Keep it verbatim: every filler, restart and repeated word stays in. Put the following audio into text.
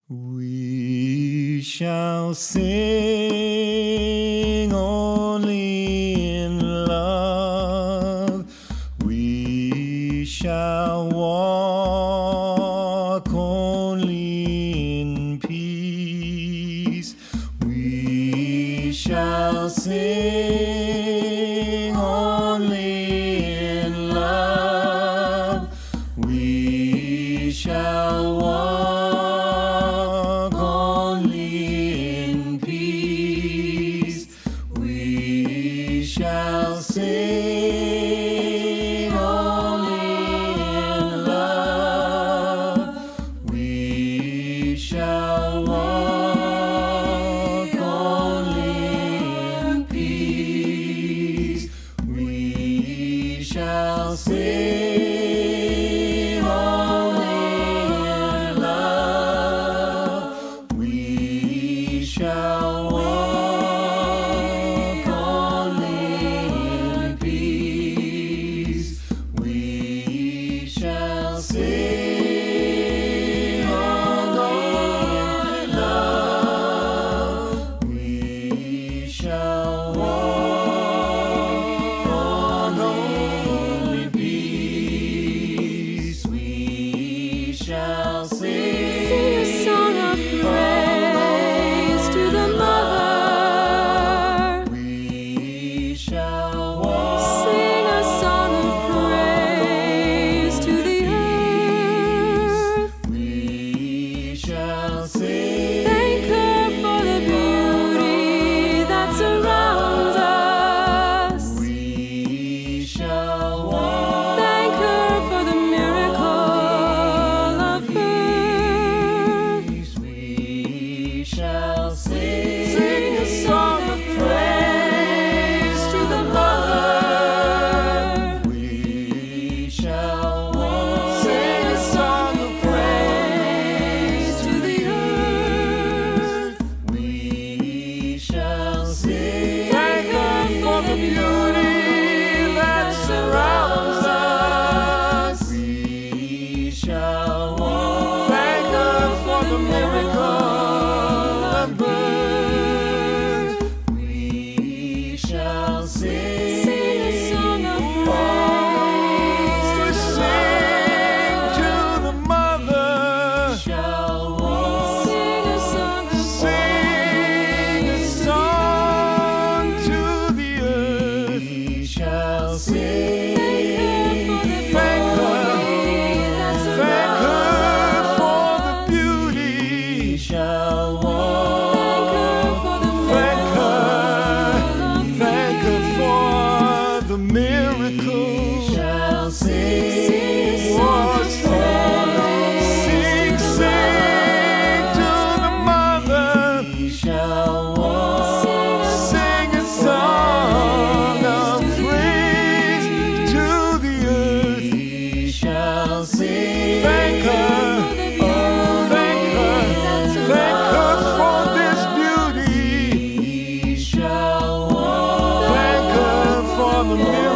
We shall sing only in love. We shall walk only in peace. We shall sing only in love. We shall walk shall sing only in love. We shall walk only in peace. We shall sing only in love. We shall walk sing only in love. We shall walk only in peace. We shall sing, sing a song of praise to the Mother. We shall walk, sing a song of praise to the earth. We shall sing, thank her for the beauty that surrounds us. We shall walk, thank her for the miracle of birth. We shall sing, Sing a song of praise to the Mother. We shall walk, Sing a song of praise to the earth. We shall sing, Thank her for the beauty that surrounds us. We shall walk, Thank her for the miracle of birth. We shall sing, Sing a song of praise to the sing to the Mother. Shall walk, Sing a song of sing a song to the earth. We shall sing, Thank her for the beauty that surrounds us. thank her for the beauty. We shall walk, Thank her for the thank her, miracle of thank her for the miracle. We shall sing, Sing a song of praise sing, to the sing to the Mother. We shall walk, Sing a sing a song of praise to the earth. We shall sing, thank her, oh, thank her, thank her for this beauty. We shall walk, thank her for the miracle.